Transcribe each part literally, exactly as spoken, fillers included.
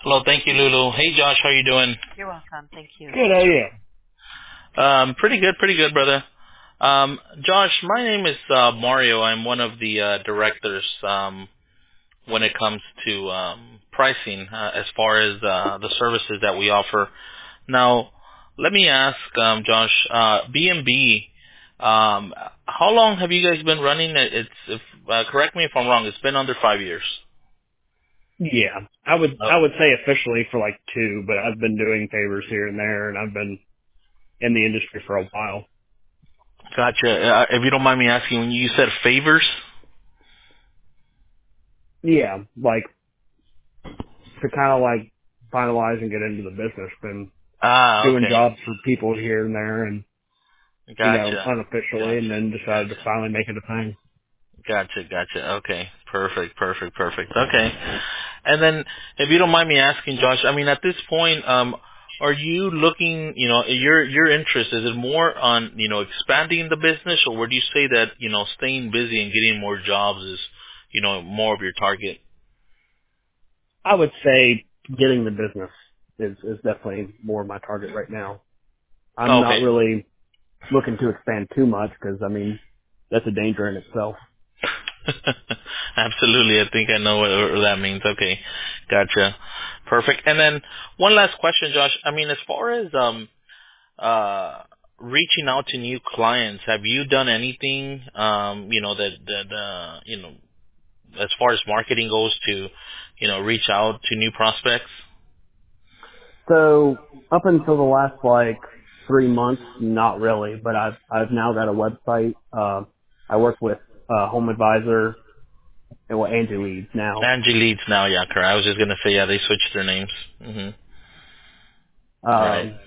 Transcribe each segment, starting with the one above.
Hello, thank you, Lulu. Hey, Josh, how you doing? You're welcome. Thank you. Good, how are you? Um, pretty good, pretty good, brother. Um, Josh, my name is uh, Mario. I'm one of the uh, directors um, when it comes to um, pricing uh, as far as uh, the services that we offer. Now, let me ask, um, Josh, uh, B and B, um, how long have you guys been running? It- It's if, uh, correct me if I'm wrong. It's been under five years. Yeah, I would Oh, I would say officially for like two, but I've been doing favors here and there, and I've been in the industry for a while. gotcha. Uh, if you don't mind me asking, when you said favors. Yeah, like to kind of like finalize and get into the business. Been Ah, doing okay. jobs for people here and there, and you know Gotcha. unofficially, and Gotcha. then decided to Gotcha. finally make it a thing. Gotcha. Gotcha. Okay. Perfect. Perfect. Perfect. Okay. And then, if you don't mind me asking, Josh, I mean, at this point, um, are you looking, you know, your your interest is it more on, you know, expanding the business, or would you say that, you know, staying busy and getting more jobs is, you know, more of your target? I would say getting the business is is definitely more my target right now. I'm not Okay. really looking to expand too much because I mean that's a danger in itself. Absolutely. I think I know what, what that means. Okay. Gotcha. Perfect. And then one last question, Josh. I mean, as far as um uh reaching out to new clients, have you done anything um, you know, that that uh you know, as far as marketing goes to, you know, reach out to new prospects? So up until the last like three months, not really, but I've I've now got a website. Uh, I work with uh, Home Advisor and well, Angie Leads now. Angie Leads now, yeah, correct. I was just gonna say, yeah, they switched their names. Mhm. Right. Um,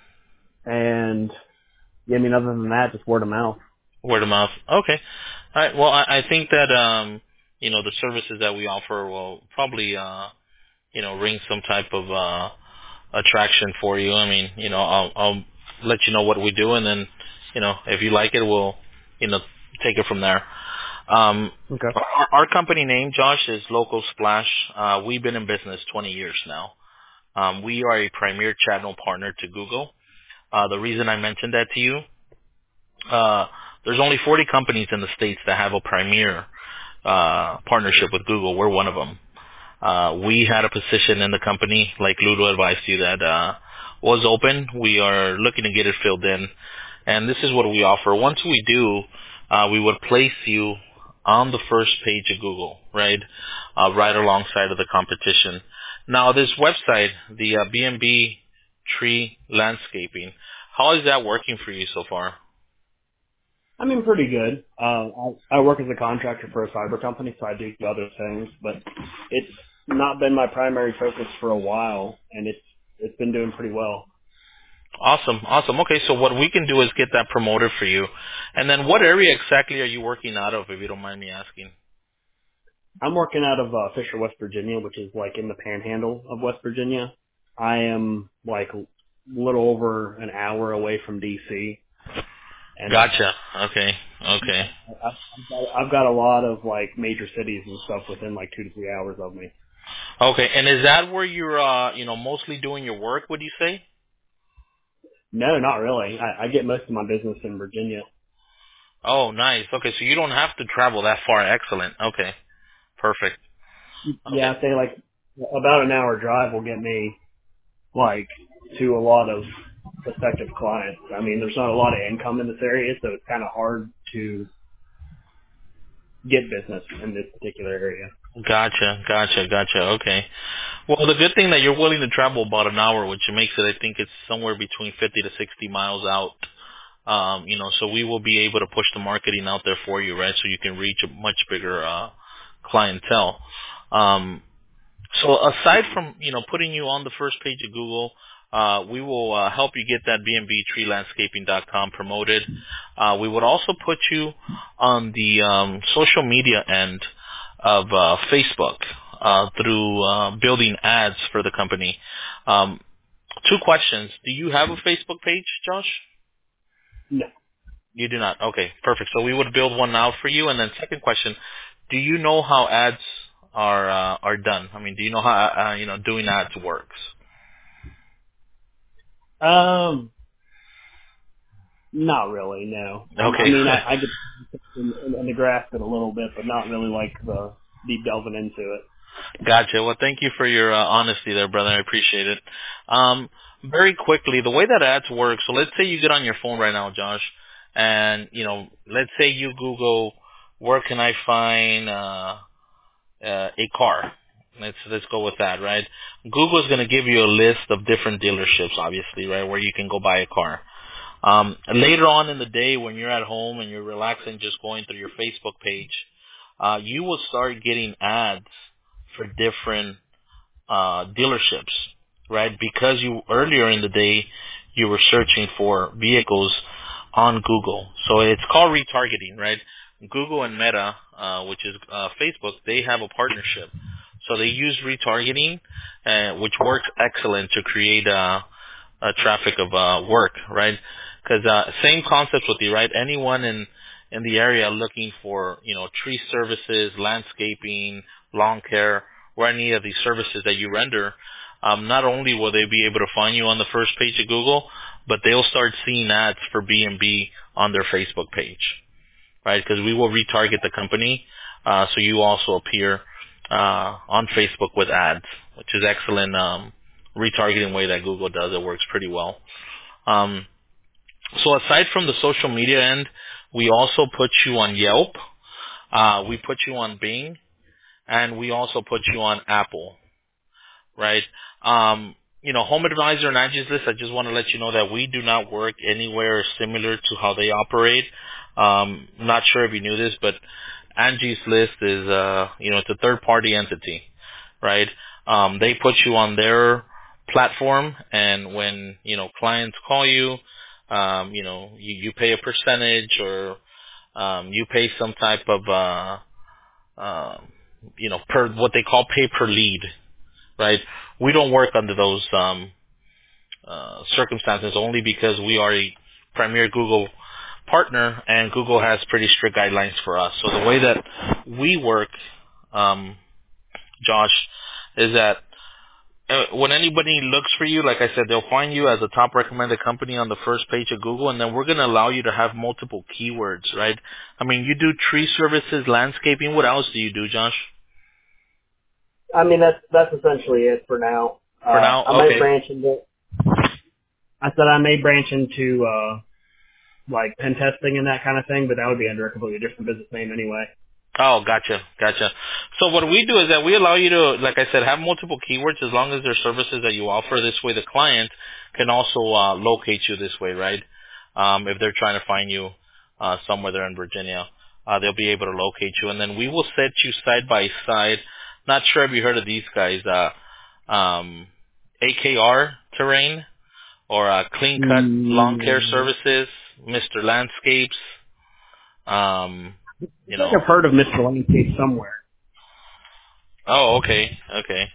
and yeah, I mean, other than that, just word of mouth. Word of mouth. Okay. All right. Well, I, I think that um, you know, the services that we offer will probably uh, you know, ring some type of uh attraction for you. I mean, you know, I'll I'll let you know what we do, and then, you know, if you like it, we'll, you know, take it from there. Um, Okay. our, our company name, Josh, is Local Splash. Uh, we've been in business twenty years now. Um, we are a premier channel partner to Google. Uh, the reason I mentioned that to you, uh, there's only forty companies in the States that have a premier uh, partnership with Google. We're one of them. Uh, we had a position in the company, like Ludo advised you, that uh, was open. We are looking to get it filled in. And this is what we offer. Once we do, uh, we would place you on the first page of Google, right? Uh, right alongside of the competition. Now, this website, the uh, B and B Tree Landscaping, how is that working for you so far? I mean, pretty good. Uh, I, I work as a contractor for a cyber company, so I do other things, but it's not been my primary focus for a while, and it's it's been doing pretty well. Awesome, awesome. Okay, so what we can do is get that promoted for you. And then what area exactly are you working out of, if you don't mind me asking? I'm working out of uh, Fisher, West Virginia, which is like in the panhandle of West Virginia. I am like a little over an hour away from D C, and uh, Gotcha. Okay, okay. I- I've got, I've got a lot of like major cities and stuff within like two to three hours of me. Okay, and is that where you're, uh, you know, mostly doing your work, would you say? No, not really. I, I get most of my business in Virginia. Oh, nice. Okay, so you don't have to travel that far. Excellent. Okay, perfect. Yeah, Okay. I say like about an hour drive will get me like to a lot of prospective clients. I mean, there's not a lot of income in this area, so it's kind of hard to get business in this particular area. Gotcha, gotcha, gotcha. Okay. Well, the good thing that you're willing to travel about an hour, which makes it, I think it's somewhere between fifty to sixty miles out. Um, you know, so we will be able to push the marketing out there for you, right? So you can reach a much bigger uh, clientele. Um, so aside from, you know, putting you on the first page of Google, uh, we will uh, help you get that B and B tree landscaping dot com promoted. Uh, we would also put you on the um, social media end of uh, Facebook uh, through uh, building ads for the company. Um, two questions. Do you have a Facebook page, Josh? No. You do not. Okay, perfect. So we would build one out for you. And then second question, do you know how ads are uh, are done? I mean, do you know how uh, you know doing ads works? Um, not really. No. Um, I Okay. mean, I, I get in, in, in the grasp it a little bit, but not really like the deep delving into it. Gotcha. Well, thank you for your uh, honesty there, brother. I appreciate it. Um, very quickly, the way that ads work, so let's say you get on your phone right now, Josh, and, you know, let's say you Google, where can I find uh, uh, a car? Let's let's go with that, right? Google is going to give you a list of different dealerships, obviously, right, where you can go buy a car. Um, later on in the day, when you're at home and you're relaxing, just going through your Facebook page, uh, you will start getting ads for different uh, dealerships, right? Because you earlier in the day you were searching for vehicles on Google, so it's called retargeting, right? Google and Meta, uh, which is uh, Facebook, they have a partnership, so they use retargeting, uh, which works excellent to create uh, a traffic of uh, work, right? Because uh, same concept with you, right? Anyone in in the area looking for, you know, tree services, landscaping, lawn care, or any of these services that you render, um, not only will they be able to find you on the first page of Google, but they'll start seeing ads for B and B on their Facebook page, right? Because we will retarget the company, uh, so you also appear uh, on Facebook with ads, which is excellent um, retargeting way that Google does. It works pretty well. Um, so aside from the social media end, we also put you on Yelp. Uh, we put you on Bing, and we also put you on Apple, right? Um, you know, Home Advisor and Angie's List, I just want to let you know that we do not work anywhere similar to how they operate. Um, not sure if you knew this, but Angie's List is, uh, you know, it's a third-party entity, right? Um, they put you on their platform, and when, you know, clients call you, um, you know, you, you pay a percentage, or um, you pay some type of, uh, uh, you know, per what they call pay per lead, right? We don't work under those um, uh, circumstances, only because we are a premier Google partner, and Google has pretty strict guidelines for us. So the way that we work, um, Josh, is that uh, when anybody looks for you, like I said, they'll find you as a top recommended company on the first page of Google, and then we're going to allow you to have multiple keywords, right? I mean, you do tree services, landscaping. What else do you do, Josh? I mean, that's that's essentially it for now. For Uh, now? I might Okay. branch into. I said I may branch into uh, like pen testing and that kind of thing, but that would be under a completely different business name anyway. Oh, gotcha, gotcha. So what we do is that we allow you to, like I said, have multiple keywords as long as they're services that you offer. This way the client can also uh, locate you this way, right? Um, if they're trying to find you uh, somewhere there in Virginia, uh, they'll be able to locate you. And then we will set you side by side. Not sure if you heard of these guys, uh, um, A K R Terrain, or uh, Clean Cut Lawn Care Mm, Services, Mister Landscapes, um, I you feel like know. I've heard of Mister Landscape somewhere. Oh, okay, okay.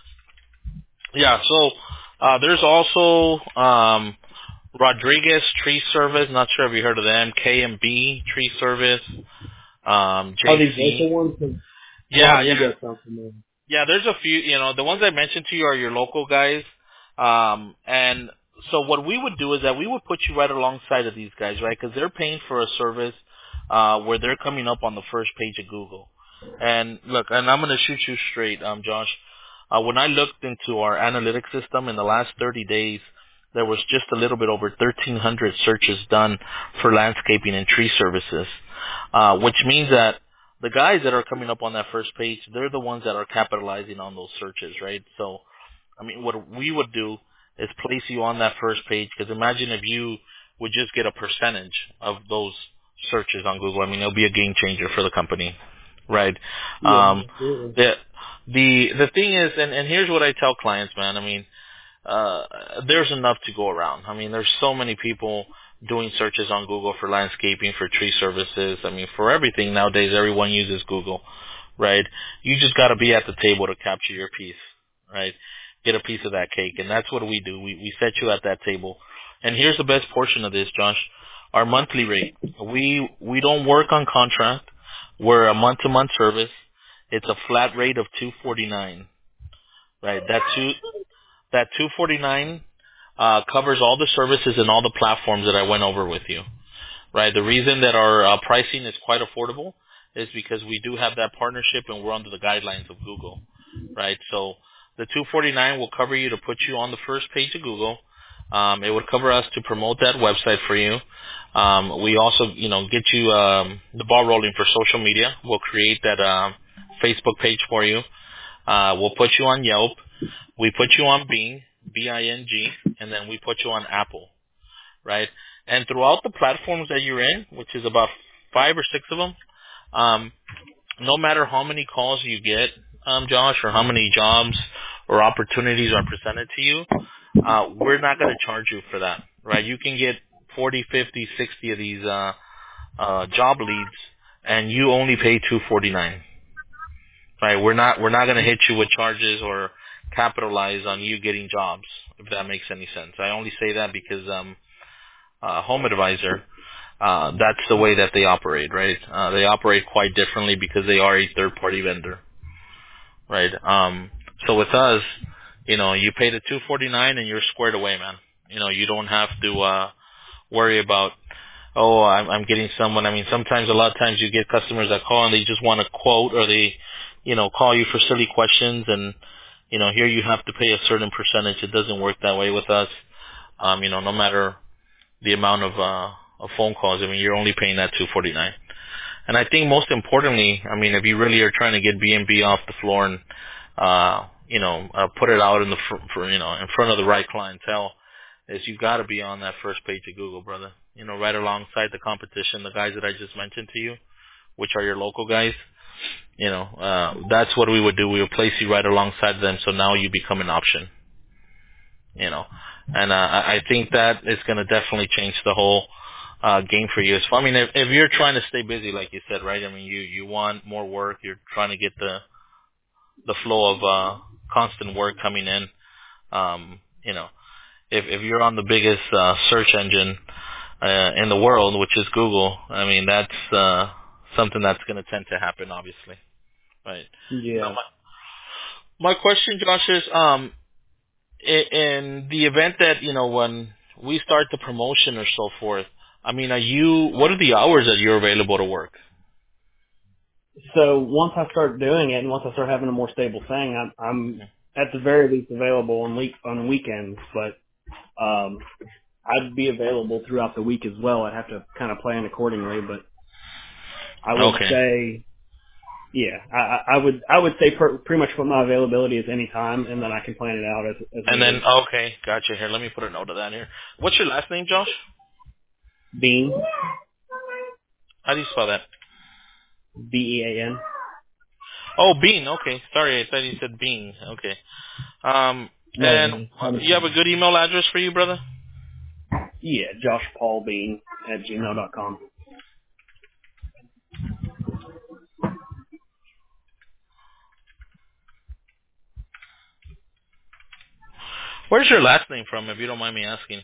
Yeah, so uh, there's also um, Rodriguez Tree Service. Not sure if you heard of them. K and B Tree Service. Um, Oh, these J C. local ones? 'Cause Yeah, yeah, Rodriguez sounds familiar. yeah. There's a few. You know, the ones I mentioned to you are your local guys. Um, and so what we would do is that we would put you right alongside of these guys, right? Because they're paying for a service uh, where they're coming up on the first page of Google. And look, and I'm going to shoot you straight, um, Josh. Uh, when I looked into our analytics system in the last thirty days, there was just a little bit over thirteen hundred searches done for landscaping and tree services, uh, which means that the guys that are coming up on that first page, they're the ones that are capitalizing on those searches, right? So, I mean, what we would do is place you on that first page, because imagine if you would just get a percentage of those searches on Google. I mean, it'll be a game changer for the company, right? Yeah, Um, absolutely. the the the thing is, and, and here's what I tell clients, man. I mean, uh, there's enough to go around. I mean, there's so many people doing searches on Google for landscaping, for tree services. I mean, for everything nowadays, everyone uses Google, right? You just got to be at the table to capture your piece, right? Get a piece of that cake, and that's what we do. We we set you at that table. And here's the best portion of this, Josh. Our monthly rate. We we don't work on contract. We're a month-to-month service. It's a flat rate of two forty-nine. Right. That two that two forty-nine uh, covers all the services and all the platforms that I went over with you. Right. The reason that our uh, pricing is quite affordable is because we do have that partnership and we're under the guidelines of Google. Right. So the two forty-nine will cover you to put you on the first page of Google. Um, it would cover us to promote that website for you. Um, we also, you know, get you um, the ball rolling for social media. We'll create that um, Facebook page for you. Uh, we'll put you on Yelp. We put you on Bing, B I N G, and then we put you on Apple, right? And throughout the platforms that you're in, which is about five or six of them, um, no matter how many calls you get, um, Josh, or how many jobs or opportunities are presented to you, uh, we're not going to charge you for that, right? You can get forty, fifty, sixty of these uh, uh, job leads, and you only pay two forty-nine. Right, we're not we're not going to hit you with charges or capitalize on you getting jobs, if that makes any sense. I only say that because um, uh, Home Advisor, uh, that's the way that they operate, right? Uh, they operate quite differently because they are a third-party vendor, right? Um, so with us, you know, you pay the two forty-nine and you're squared away, man. You know, you don't have to uh, worry about, oh, I'm, I'm getting someone. I mean, sometimes, a lot of times you get customers that call and they just want a quote, or they, you know, call you for silly questions, and, you know, here you have to pay a certain percentage. It doesn't work that way with us. Um, you know, no matter the amount of, uh, of phone calls, I mean, you're only paying that two forty-nine. And I think most importantly, I mean, if you really are trying to get B and B off the floor and, uh, you know, uh, put it out in the, fr- for, you know, in front of the right clientele, is you got to be on that first page of Google, brother. You know, right alongside the competition, the guys that I just mentioned to you, which are your local guys. You know, uh, that's what we would do. We would place you right alongside them, so now you become an option. You know, and uh, I I think that is going to definitely change the whole uh, game for you. So, I mean, if, if you're trying to stay busy, like you said, right? I mean, you you want more work. You're trying to get the the flow of uh, constant work coming in. Um, you know, if if you're on the biggest uh, search engine uh, in the world, which is Google, I mean, that's uh, something that's going to tend to happen, obviously. Right. Now, Yeah. my, my question, Josh, is um, in, in the event that, you know, when we start the promotion or so forth, I mean, are you? What are the hours that you're available to work? So once I start doing it, and once I start having a more stable thing, I'm, I'm at the very least available on week on weekends. But um, I'd be available throughout the week as well. I'd have to kind of plan accordingly. But I would Okay. say, yeah, I, I I would I would say per, pretty much what my availability is any time, and then I can plan it out as as And then, needed. okay, gotcha. Here, let me put a note of that here. What's your last name, Josh? Bean, How do you spell that? B E A N. Oh, Bean. Okay. Sorry, I thought you said Bean. Okay. Um, No, and no, uh, no. you have a good email address for you, brother? Yeah, Josh Paul Bean at gmail dot com. Where's your last name from, if you don't mind me asking?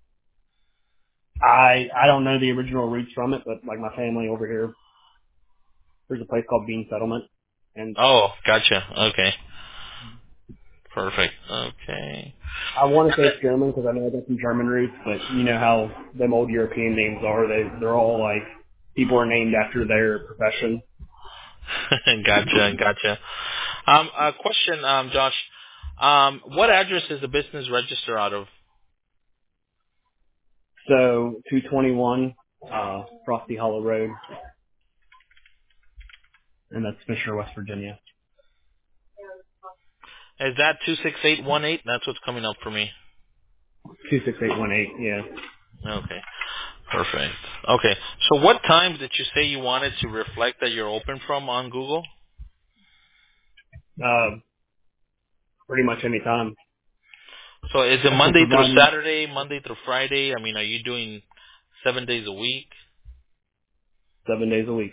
I I don't know the original roots from it, but like my family over here, there's a place called Bean Settlement, and Oh, gotcha. Okay. Perfect. Okay. I want to say it's German because I know I got some German roots, but you know how them old European names are. They they're all like people are named after their profession. Gotcha, gotcha. Um, a question, um, Josh. Um, what address is the business register out of? So two twenty-one uh, Frosty Hollow Road, and that's Fisher, West Virginia. Is that two six eight one eight? That's what's coming up for me. Two six eight one eight. Yeah. Okay. Perfect. Okay. So what times did you say you wanted to reflect that you're open from on Google? Uh, pretty much any time. So is it Also Monday through providing Saturday, Monday through Friday? I mean, are you doing seven days a week? seven days a week.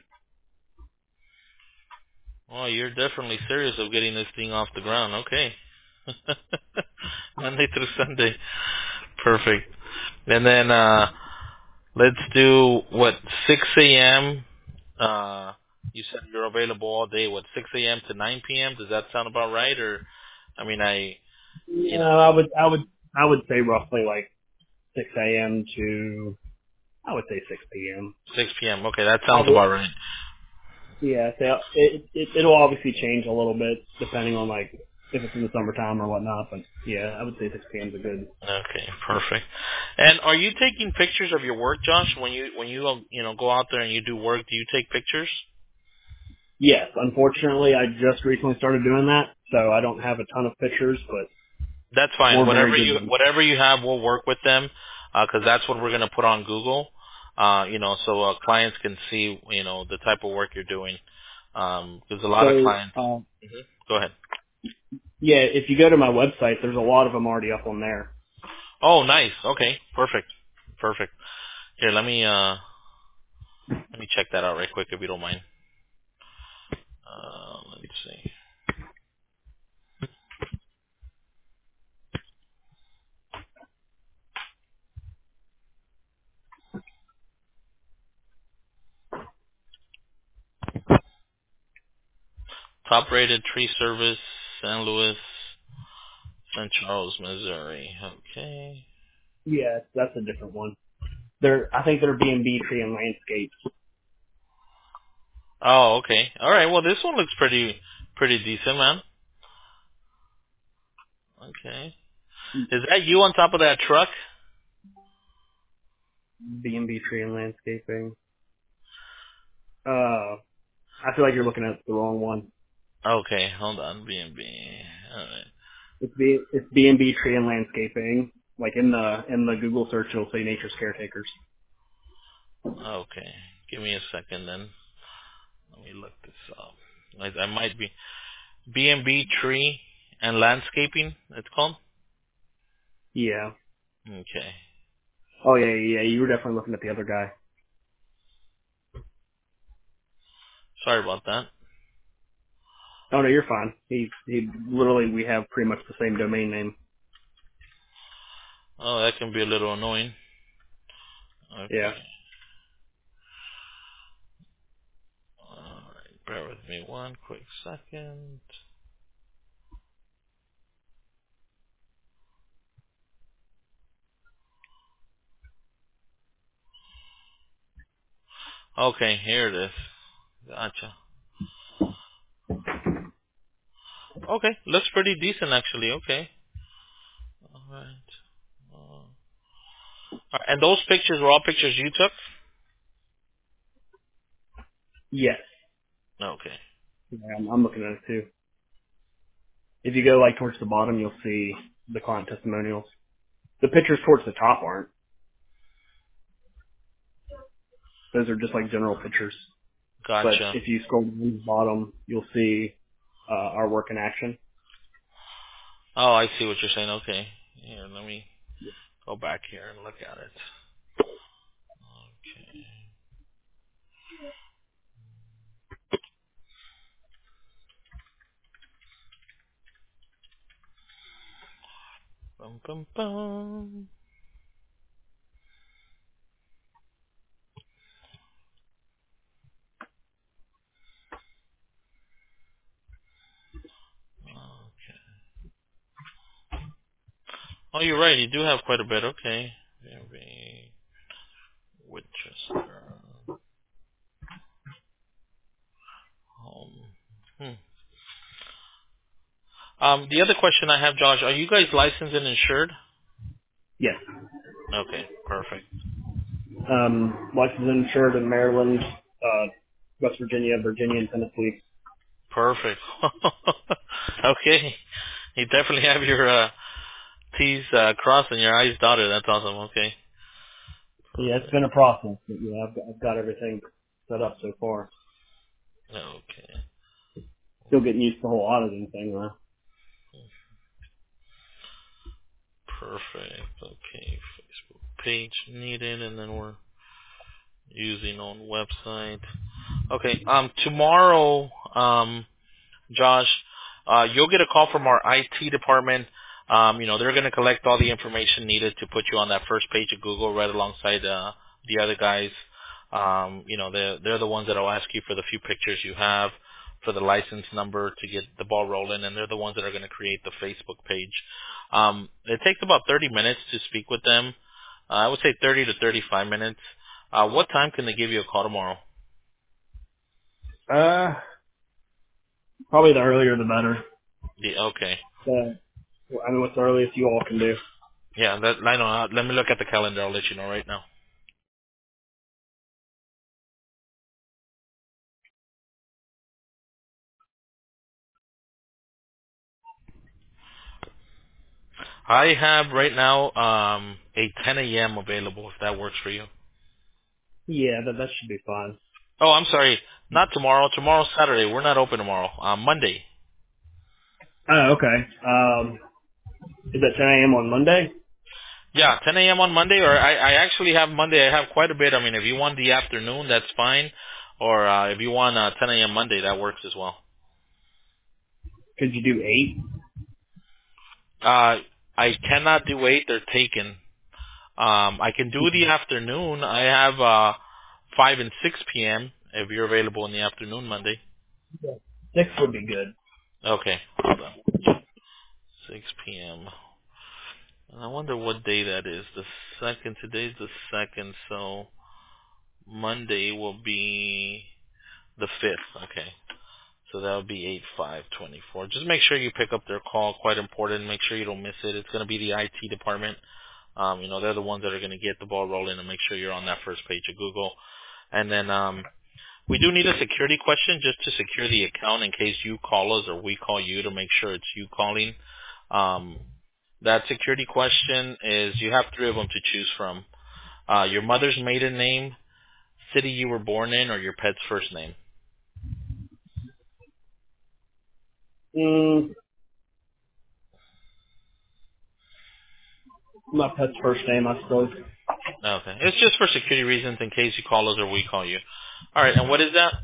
Oh, you're definitely serious of getting this thing off the ground. Okay. Monday through Sunday. Perfect. And then uh let's do what six a m uh You said you're available all day. What, six a m to nine p m? Does that sound about right? Or, I mean, I, you Yeah, know, I would, I would, I would say roughly like six a m to, I would say six p m. six p m. Okay, that sounds Probably, about right. yeah, so it, it, it'll obviously change a little bit depending on like if it's in the summertime or whatnot, but yeah, I would say six p m is a good. Okay, perfect. And are you taking pictures of your work, Josh? When you when you um, you know go out there and you do work, do you take pictures? Yes, unfortunately, I just recently started doing that, so I don't have a ton of pictures, but That's fine. we're very Whatever good you with them. whatever you have, we'll work with them because that's what we're going to put on Google. Uh, you know, so uh, clients can see you know the type of work you're doing. Because a lot of So, clients. uh, Mhm. Go ahead. yeah, if you go to my website, there's a lot of them already up on there. Oh, nice. Okay, perfect, perfect. Here, let me uh let me check that out right quick if you don't mind. Uh, let's see. Top rated tree service, Saint Louis, Saint Charles, Missouri. Okay. Yeah, that's a different one. They're, I think they're B and B Tree and Landscapes. Oh, okay. All right. Well, this one looks pretty pretty decent, man. Okay. Is that you on top of that truck? B and B Tree and Landscaping. Uh, I feel like you're looking at the wrong one. Okay. Hold on. B and B. All right. It's B, it's B and B Tree and Landscaping. Like in the in the Google search, it'll say Nature's Caretakers. Okay. Give me a second then. Let me look this up. I, I might be B and B Tree and Landscaping. It's called. Yeah. Okay. Oh yeah, yeah, yeah. You were definitely looking at the other guy. Sorry about that. Oh no, you're fine. He he literally we have pretty much the same domain name. Oh, that can be a little annoying. Yeah. Okay. All right. Bear with me one quick second. Okay, here it is. Gotcha. Okay, looks pretty decent actually. Okay. All right. Uh, all right. And those pictures were all pictures you took? Yes. Okay. Yeah, I'm, I'm looking at it too. If you go like towards the bottom, you'll see the client testimonials. The pictures towards the top aren't. Those are just like general pictures. But Gotcha. if you scroll to the bottom, you'll see uh, our work in action. Oh, I see what you're saying. Okay. Here, let me go back here and look at it. Okay. Bum, bum, bum. Okay. Oh, you're right. You do have quite a bit. Okay. Maybe Winchester. Home. Hmm. Um, the other question I have, Josh, are you guys licensed and insured? Yes. Okay, perfect. Um, licensed and insured in Maryland, uh, West Virginia, Virginia, and Tennessee. Perfect. Okay. You definitely have your uh, T's uh, crossed and your I's dotted. That's awesome. Okay. Yeah, it's Perfect. been a process, but yeah, I've got, I've got everything set up so far. Okay. Still getting used to the whole auditing thing, though. Perfect. Okay. Facebook page needed, and then we're using on website. Okay. Um, tomorrow, um, Josh, uh, you'll get a call from our I T department. Um, you know, they're going to collect all the information needed to put you on that first page of Google right alongside uh, the other guys. Um, you know, they're, they're the ones that will ask you for the few pictures you have, for the license number to get the ball rolling, and they're the ones that are going to create the Facebook page. Um, it takes about thirty minutes to speak with them. Uh, I would say thirty to thirty-five minutes. Uh, what time can they give you a call tomorrow? Uh, probably the earlier the better. Yeah, okay. So, I mean, what's the earliest you all can do? Yeah, that, I know. Uh, Let me look at the calendar. I'll let you know right now. I have right now um, a ten a.m. available if that works for you. Yeah, that that should be fine. Oh, I'm sorry. Not tomorrow. Tomorrow's Saturday. We're not open tomorrow. Uh, Monday. Oh, okay. Um, is that ten a.m. on Monday? Yeah, ten a.m. on Monday, or I, I actually have Monday. I have quite a bit. I mean, if you want the afternoon, that's fine. Or uh, if you want uh, ten a.m. Monday, that works as well. Could you do eight? Uh, I cannot do eight. They're taken. Um, I can do the afternoon. I have uh, five and six p.m. if you're available in the afternoon Monday. Six would be good. Okay, hold on. six p.m. And I wonder what day that is. The second. Today's the second, so Monday will be the fifth. Okay. So that would be eight five twenty four. Just make sure you pick up their call. Quite important. Make sure you don't miss it. It's going to be the I T department. Um, you know, they're the ones that are going to get the ball rolling and make sure you're on that first page of Google. And then um, we do need a security question just to secure the account in case you call us or we call you to make sure it's you calling. Um, that security question is you have three of them to choose from. Uh, your mother's maiden name, city you were born in, or your pet's first name. Mm, my pet's first name, I suppose. Okay. It's just for security reasons in case you call us or we call you. All right. And what is that?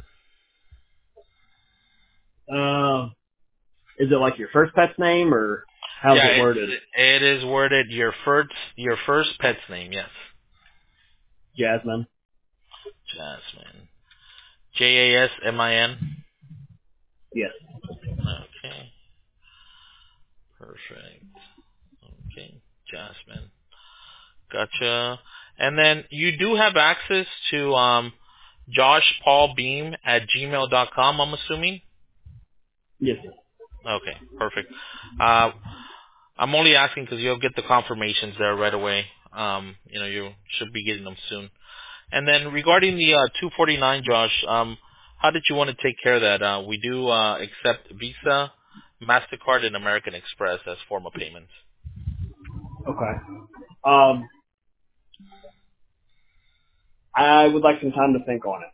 Um, is it like your first pet's name, or how's Yeah, it it's worded? it is worded your first your first pet's name. Yes. Jasmine. Jasmine. J A S M I N. Yes. Okay. Perfect. Okay. Jasmine. Gotcha. And then you do have access to um, Josh Paul Beam at gmail dot com, I'm assuming? Yes. Sir. Okay, perfect. Uh, I'm only asking because you'll get the confirmations there right away. Um, you know, you should be getting them soon. And then regarding the uh, two forty-nine, Josh, um, how did you want to take care of that? Uh, we do uh, accept Visa, MasterCard, and American Express as form of payments. Okay. Um, I would like some time to think on it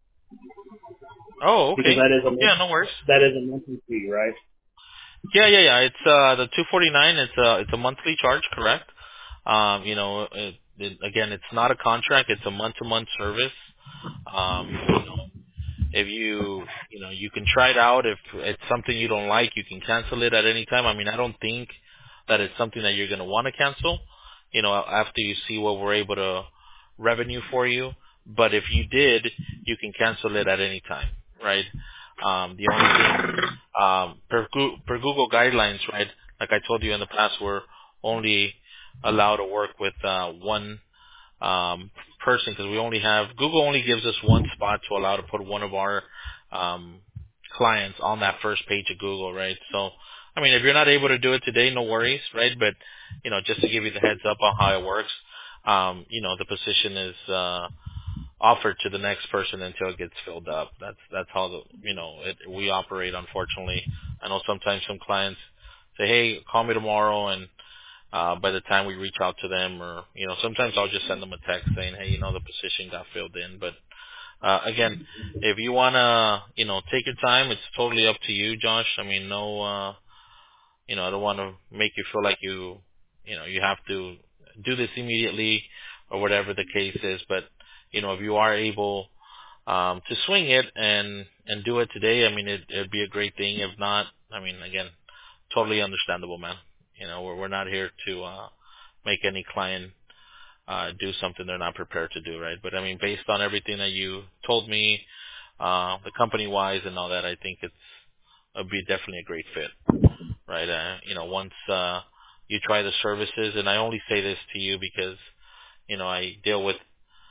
Oh, because okay. that is a month, Yeah, no worries. that is a monthly fee, right? Yeah, yeah, yeah. It's uh, the two forty-nine. It's a it's a monthly charge, correct? Um, you know, it, it, again, it's not a contract. It's a month-to-month service. Um, you know, if you you know you can try it out. If it's something you don't like, you can cancel it at any time. I mean, I don't think that it's something that you're going to want to cancel, you know, after you see what we're able to revenue for you. But if you did, you can cancel it at any time, right? Um, the only thing, um, per, Goo- per Google guidelines, right? Like I told you in the past, we're only allowed to work with uh, one um, person because we only have Google only gives us one spot to allow to put one of our um, clients on that first page of Google, right? So, I mean, if you're not able to do it today, no worries, right? But you know, just to give you the heads up on how it works, um, you know, the position is uh, offered to the next person until it gets filled up. That's that's how the you know it, we operate. Unfortunately, I know sometimes some clients say, "Hey, call me tomorrow," and uh, by the time we reach out to them, or you know, sometimes I'll just send them a text saying, "Hey, you know, the position got filled in." But uh, again, if you wanna, you know, take your time, it's totally up to you, Josh. I mean, no, uh, you know, I don't want to make you feel like you, you know, you have to do this immediately or whatever the case is. But you know, if you are able um, to swing it and and do it today, I mean, it, it'd be a great thing. If not, I mean, again, totally understandable, man. You know, we're we're not here to uh, make any client uh, do something they're not prepared to do, right? But I mean, based on everything that you told me, uh, the company-wise and all that, I think it's it'll be definitely a great fit, right? Uh, you know, once uh, you try the services, and I only say this to you because you know I deal with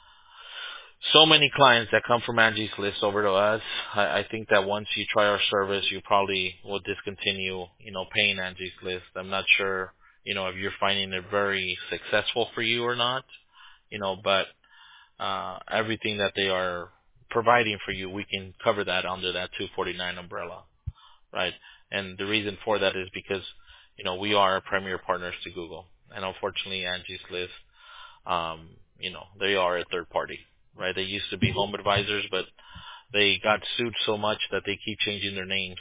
so many clients that come from Angie's List over to us. I, I think that once you try our service, you probably will discontinue, you know, paying Angie's List. I'm not sure, you know, if you're finding it very successful for you or not, you know, but uh, everything that they are providing for you, we can cover that under that two forty-nine umbrella, right? And the reason for that is because, you know, we are premier partners to Google, and unfortunately, Angie's List, um, you know, they are a third party, right? They used to be Home Advisors, but they got sued so much that they keep changing their names.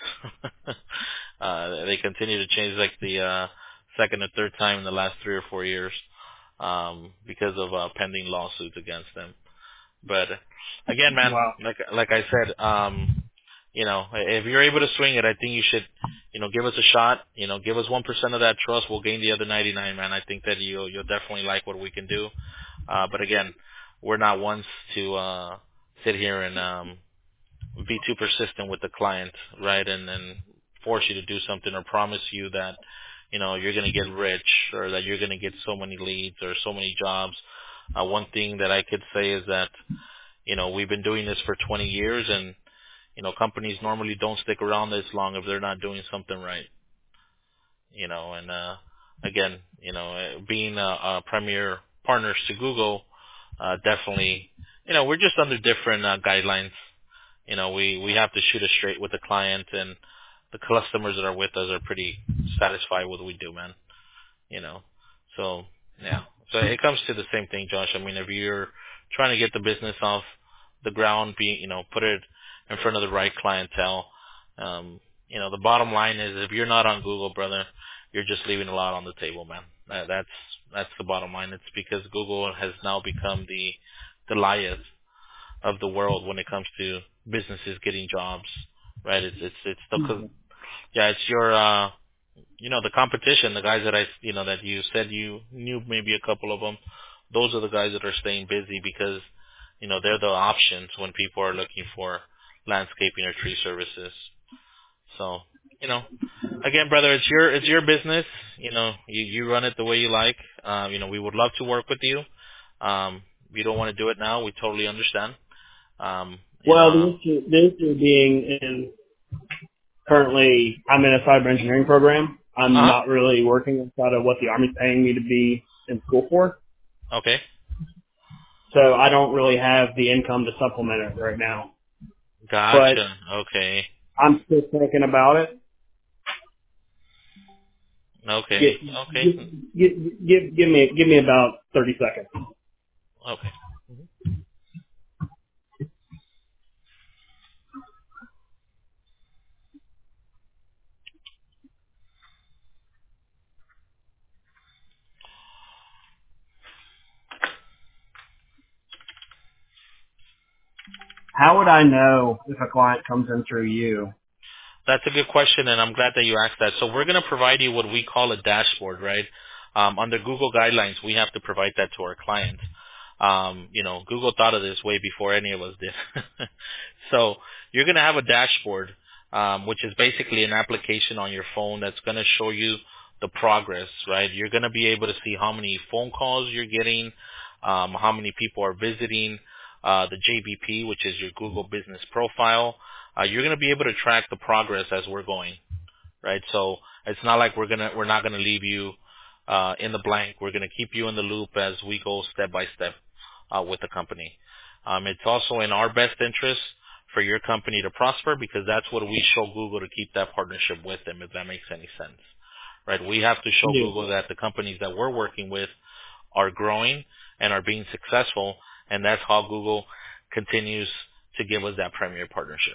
uh, they continue to change like the uh, second or third time in the last three or four years um, because of uh, pending lawsuits against them. But again, man, Wow. like like I said, um, you know, if you're able to swing it, I think you should, you know, give us a shot. You know, give us one percent of that trust. We'll gain the other ninety-nine, man. I think that you you'll definitely like what we can do. Uh, but again, we're not ones to uh, sit here and um, be too persistent with the client, right? And and force you to do something or promise you that, you know, you're going to get rich or that you're going to get so many leads or so many jobs. Uh, one thing that I could say is that, you know, we've been doing this for twenty years, and, you know, companies normally don't stick around this long if they're not doing something right, you know, and, uh, again, you know, uh, being a, a premier partners to Google, uh, definitely, you know, we're just under different uh, guidelines. You know, we, we have to shoot it straight with the client, and the customers that are with us are pretty satisfied with what we do, man. You know, so yeah. So it comes to the same thing, Josh. I mean, if you're trying to get the business off the ground, be, you know, put it in front of the right clientele. Um, you know, the bottom line is if you're not on Google, brother, you're just leaving a lot on the table, man. That, that's, that's the bottom line. It's because Google has now become the Goliath of the world when it comes to businesses getting jobs, right? It's, it's, it's the, yeah, it's your, uh, you know, the competition, the guys that I, you know, that you said you knew maybe a couple of them, those are the guys that are staying busy because, you know, they're the options when people are looking for landscaping or tree services. So, you know, again, brother, it's your, it's your business. You know, you, you run it the way you like. Uh, you know, we would love to work with you. Um, if you don't want to do it now, we totally understand. Um, you Well, know, the issue, the issue being in currently, I'm in a cyber engineering program. I'm uh-huh. not really working inside of what the Army's paying me to be in school for. Okay. So I don't really have the income to supplement it right now. But Gotcha. Okay. I'm still thinking about it. Okay. Give, Okay. give, give, give, give me, give me about thirty seconds. Okay. How would I know if a client comes in through you? That's a good question, and I'm glad that you asked that. So we're going to provide you what we call a dashboard, right? Um, under Google guidelines, we have to provide that to our clients. Um, you know, Google thought of this way before any of us did. So you're going to have a dashboard, um, which is basically an application on your phone that's going to show you the progress, right? You're going to be able to see how many phone calls you're getting, um, how many people are visiting, uh, the J B P, which is your Google Business Profile. Uh, you're going to be able to track the progress as we're going, right? So it's not like we're gonna we're not going to leave you uh, in the blank. We're going to keep you in the loop as we go step by step uh, with the company. Um, it's also in our best interest for your company to prosper because that's what we show Google to keep that partnership with them, if that makes any sense, right? We have to show Yeah. Google that the companies that we're working with are growing and are being successful, and that's how Google continues to give us that premier partnership.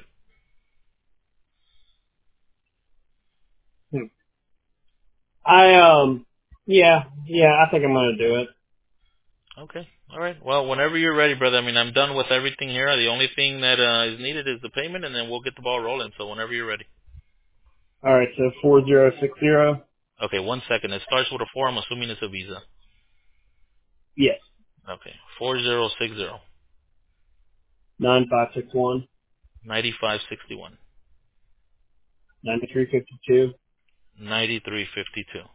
Hmm. I um yeah, yeah, I think I'm gonna do it. Okay. All right. Well, whenever you're ready, brother. I mean, I'm done with everything here. The only thing that uh, is needed is the payment, and then we'll get the ball rolling. So whenever you're ready. All right, so four zero six zero. Okay. One second. It starts with a four. I'm assuming it's a Visa. Yes. Okay. Four zero six zero nine five six one ninety five sixty one ninety three fifty two ninety three fifty two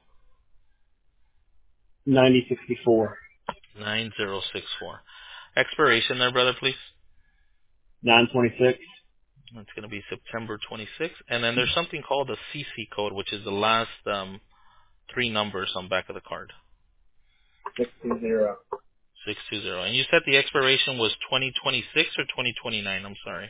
ninety sixty four nine zero six four. Expiration there, brother, please. nine twenty six It's going to be September twenty-sixth. And then there's something called a C C code, which is the last um, three numbers on back of the card. six two zero six two zero. And you said the expiration was twenty twenty-six or twenty twenty-nine? I'm sorry.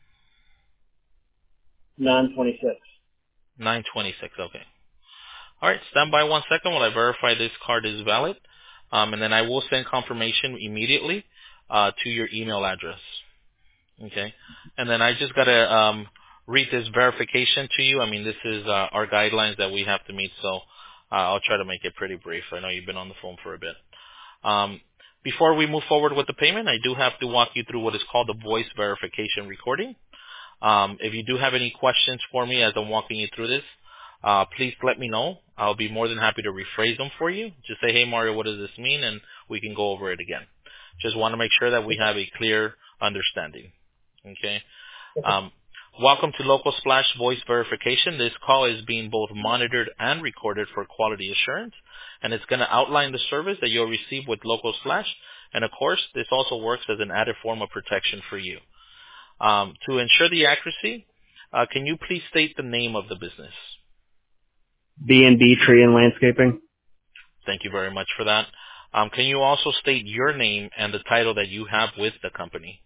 nine twenty six. nine twenty-six. Okay. All right. Stand by one second while I verify this card is valid. Um, and then I will send confirmation immediately uh, to your email address. Okay. And then I just got to um, read this verification to you. I mean, this is uh, our guidelines that we have to meet, so uh, I'll try to make it pretty brief. I know you've been on the phone for a bit. Um, before we move forward with the payment, I do have to walk you through what is called the voice verification recording. Um, if you do have any questions for me as I'm walking you through this, uh, please let me know. I'll be more than happy to rephrase them for you. Just say, hey, Mario, what does this mean? And we can go over it again. Just want to make sure that we have a clear understanding. Okay. Um, welcome to Local Splash Voice Verification. This call is being both monitored and recorded for quality assurance, and it's going to outline the service that you'll receive with Local Splash. And of course, this also works as an added form of protection for you. Um, to ensure the accuracy, uh, can you please state the name of the business? B and B Tree and Landscaping. Thank you very much for that. Um, can you also state your name and the title that you have with the company?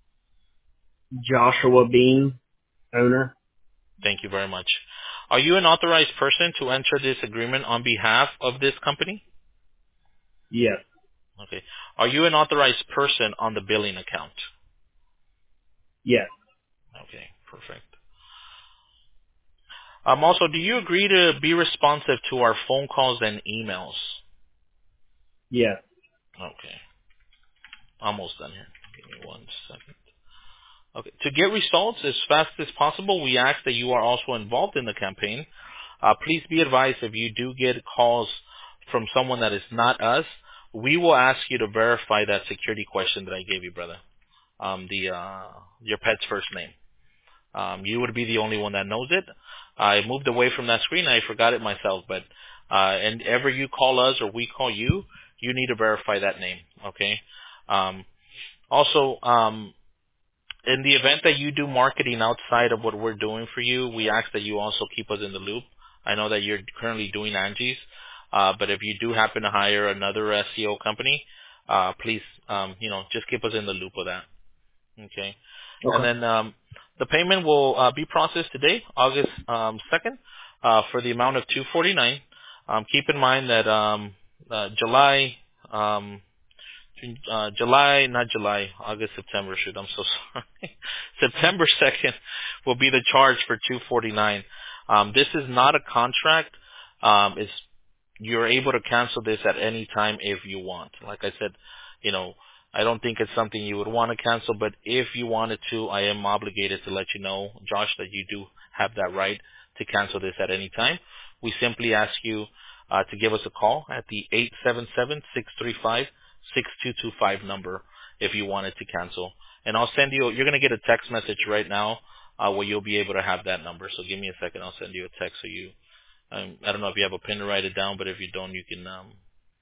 Joshua Bean, owner. Thank you very much. Are you an authorized person to enter this agreement on behalf of this company? Yes. Okay. Are you an authorized person on the billing account? Yes. Okay, perfect. Um, also, do you agree to be responsive to our phone calls and emails? Yes. Okay. Almost done here. Give me one second. Okay. To get results as fast as possible, we ask that you are also involved in the campaign. Uh, please be advised if you do get calls from someone that is not us, we will ask you to verify that security question that I gave you, brother. Um, the uh, your pet's first name. Um, you would be the only one that knows it. I moved away from that screen. I forgot it myself. But uh, and ever you call us or we call you, you need to verify that name. Okay. Um, also, um, in the event that you do marketing outside of what we're doing for you, we ask that you also keep us in the loop. I know that you're currently doing Angie's, uh, but if you do happen to hire another S E O company, uh, please, um, you know, just keep us in the loop of that. Okay. And Okay. then um, the payment will uh, be processed today, August um, second, uh, for the amount of two forty-nine. Um, keep in mind that um, uh, July, um, uh, July, not July, August, September. Shoot, I'm so sorry. September second will be the charge for two forty-nine. Um, this is not a contract. Um, it's you're able to cancel this at any time if you want. Like I said, you know, I don't think it's something you would want to cancel, but if you wanted to, I am obligated to let you know, Josh, that you do have that right to cancel this at any time. We simply ask you uh, to give us a call at the eight seven seven, six three five, six two two five number if you wanted to cancel. And I'll send you, you're going to get a text message right now uh, where you'll be able to have that number. So give me a second. I'll send you a text so you, um, I don't know if you have a pen to write it down, but if you don't, you can um,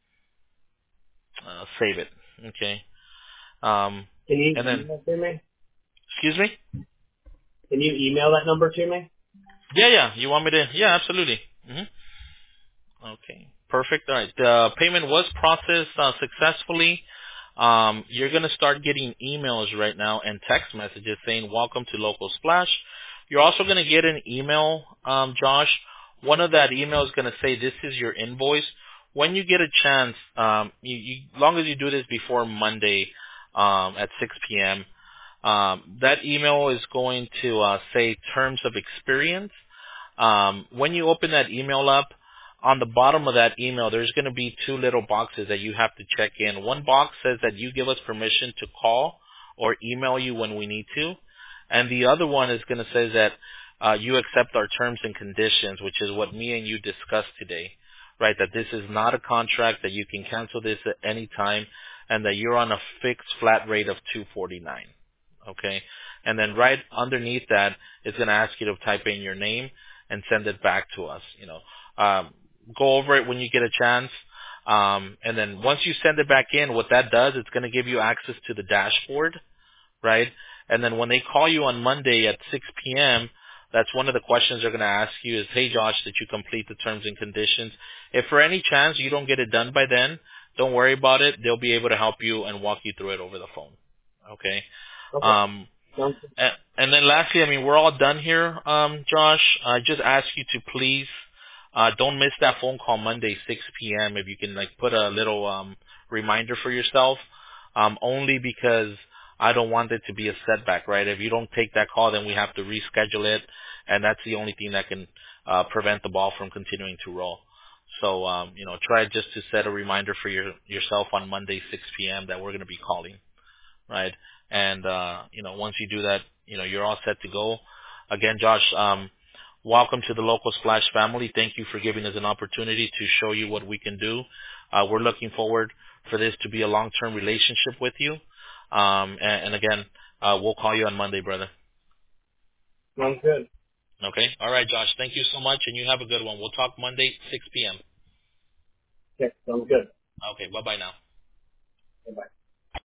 uh, save it. Okay. Um, Can you and then, email to me? excuse me? Can you email that number to me? Yeah, yeah. You want me to? Yeah, absolutely. hmm Okay. Perfect. All right. The payment was processed uh, successfully. Um, you're going to start getting emails right now and text messages saying, welcome to Local Splash. You're also going to get an email, um, Josh. One of that email is going to say, this is your invoice. When you get a chance, um, you, you, as long as you do this before Monday um, at six p.m., um, that email is going to uh, say terms of experience. Um, when you open that email up, on the bottom of that email, there's going to be two little boxes that you have to check in. One box says that you give us permission to call or email you when we need to. And the other one is going to say that uh, you accept our terms and conditions, which is what me and you discussed today, right? That this is not a contract, that you can cancel this at any time. and that you're on a fixed flat rate of two forty-nine. Okay, and then right underneath that, it's going to ask you to type in your name and send it back to us. You know, um, go over it when you get a chance, um, and then once you send it back in, what that does, it's going to give you access to the dashboard, right? And then when they call you on Monday at six p.m., that's one of the questions they're going to ask you is, hey, Josh, did you complete the terms and conditions? If for any chance you don't get it done by then, don't worry about it. They'll be able to help you and walk you through it over the phone. Okay? Okay. Um, Sounds good. and, and then lastly, I mean, we're all done here, um, Josh. I just ask you to please uh, don't miss that phone call Monday, six p.m. If you can, like, put a little um, reminder for yourself, um, only because I don't want it to be a setback, right? If you don't take that call, then we have to reschedule it, and that's the only thing that can uh, prevent the ball from continuing to roll. So, um, you know, try just to set a reminder for your yourself on Monday, six p.m. that we're going to be calling, right? And, uh, you know, once you do that, you know, you're all set to go. Again, Josh, um, welcome to the Local Splash family. Thank you for giving us an opportunity to show you what we can do. Uh, we're looking forward for this to be a long-term relationship with you. Um, and, and again, uh, we'll call you on Monday, brother. Sounds good. Okay? All right, Josh. Thank you so much, and you have a good one. We'll talk Monday, six p.m. Okay. Sounds good. Okay, bye-bye now. Bye-bye.